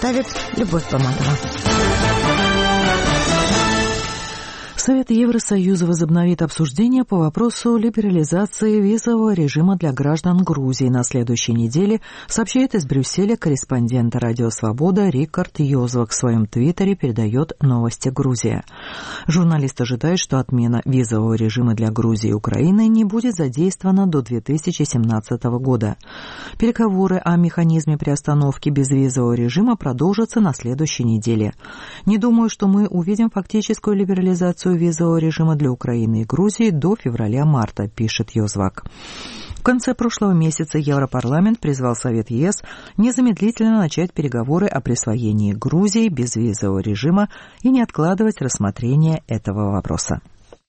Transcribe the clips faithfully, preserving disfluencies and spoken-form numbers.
представит Любовь Помадова. Совет Евросоюза возобновит обсуждение по вопросу либерализации визового режима для граждан Грузии на следующей неделе, сообщает из Брюсселя корреспондент «Радио Свобода» Рикард Йозвак. В своем твиттере передает новости Грузия. Журналист ожидает, что отмена визового режима для Грузии и Украины не будет задействована до две тысячи семнадцатого года. Переговоры о механизме приостановки безвизового режима продолжатся на следующей неделе. Не думаю, что мы увидим фактическую либерализацию визового режима для Украины и Грузии до февраля-марта, пишет Йозвак. В конце прошлого месяца Европарламент призвал Совет ЕС незамедлительно начать переговоры о присвоении Грузии безвизового режима и не откладывать рассмотрение этого вопроса.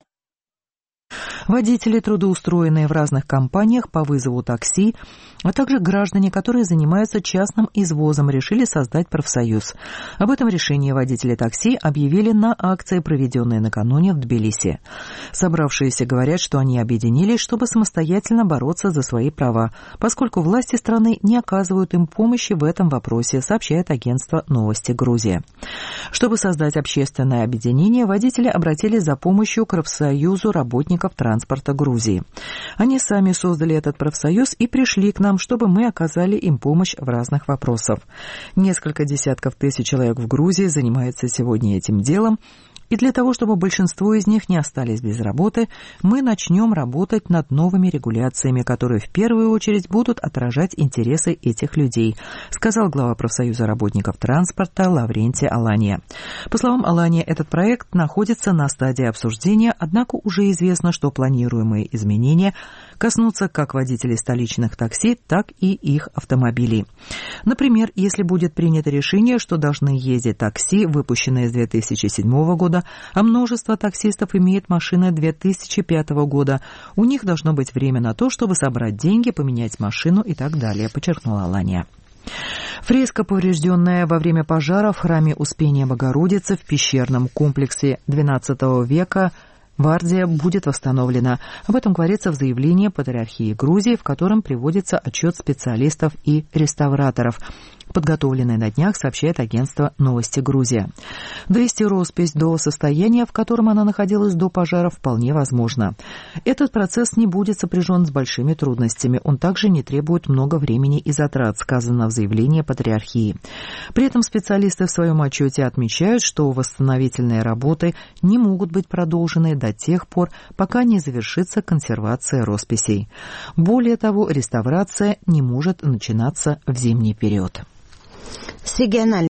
Водители, трудоустроенные в разных компаниях по вызову такси, а также граждане, которые занимаются частным извозом, решили создать профсоюз. Об этом решении водители такси объявили на акции, проведенной накануне в Тбилиси. Собравшиеся говорят, что они объединились, чтобы самостоятельно бороться за свои права, поскольку власти страны не оказывают им помощи в этом вопросе, сообщает агентство «Новости Грузия». Чтобы создать общественное объединение, водители обратились за помощью к профсоюзу работников транспорта Грузии. Они сами создали этот профсоюз и пришли к нам, чтобы мы оказали им помощь в разных вопросах. Несколько десятков тысяч человек в Грузии занимаются сегодня этим делом, и для того, чтобы большинство из них не остались без работы, мы начнем работать над новыми регуляциями, которые в первую очередь будут отражать интересы этих людей, сказал глава профсоюза работников транспорта Лаврентий Алания. По словам Алания, этот проект находится на стадии обсуждения, однако уже известно, что планируемые изменения коснутся как водителей столичных такси, так и их автомобилей. Например, если будет принято решение, что должны ездить такси, выпущенные с две тысячи седьмого года, а множество таксистов имеет машины две тысячи пятого года. У них должно быть время на то, чтобы собрать деньги, поменять машину и так далее, подчеркнула Алания. Фреска, поврежденная во время пожара в храме Успения Богородицы в пещерном комплексе двенадцатого века, Вардия, будет восстановлена. Об этом говорится в заявлении Патриархии Грузии, в котором приводится отчет специалистов и реставраторов, подготовленный на днях, сообщает агентство «Новости Грузия». Довести роспись до состояния, в котором она находилась до пожара, вполне возможно. Этот процесс не будет сопряжен с большими трудностями. Он также не требует много времени и затрат, сказано в заявлении Патриархии. При этом специалисты в своем отчете отмечают, что восстановительные работы не могут быть продолжены до тех пор, пока не завершится консервация росписей. Более того, реставрация не может начинаться в зимний период. С региональной